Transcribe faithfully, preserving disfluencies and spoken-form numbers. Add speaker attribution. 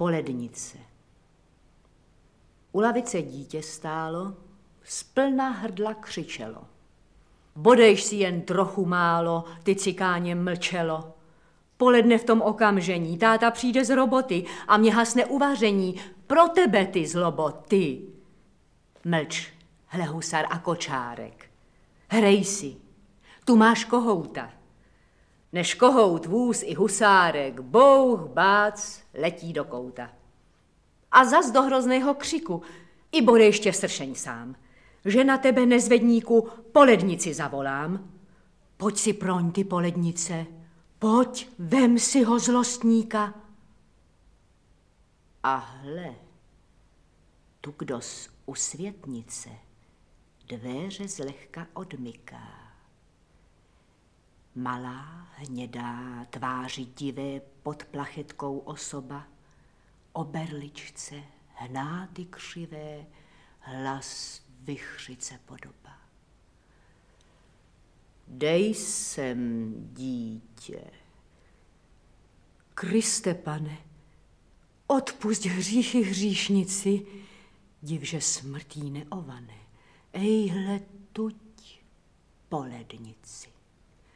Speaker 1: Polednice. U lavice dítě stálo, splna hrdla křičelo. Bodejš si jen trochu málo, ty cikáně mlčelo. Poledne v tom okamžení, táta přijde z roboty a mě hasne uvaření. Pro tebe, ty zlobo, ty. Mlč, hle husar a kočárek. Hrej si, tu máš kohouta. Než kohout, vůz i husárek, bouch, bác, letí do kouta. A zas do hrozného křiku, i bude ještě sršeň sám, že na tebe, nezvedníku, polednici zavolám. Pojď si proň, ty polednice, pojď, vem si ho, zlostníka. A hle, tu kdos u světnice dvéře zlehka odmyká. Malá, hnědá, tváři divé pod plachetkou osoba, o berličce, hnáty křivé, hlas vichřice podoba. Dej sem, dítě. Kriste, pane, odpusť hříchy hříšnici, divže smrtí neovane, ejhle tuď polednici.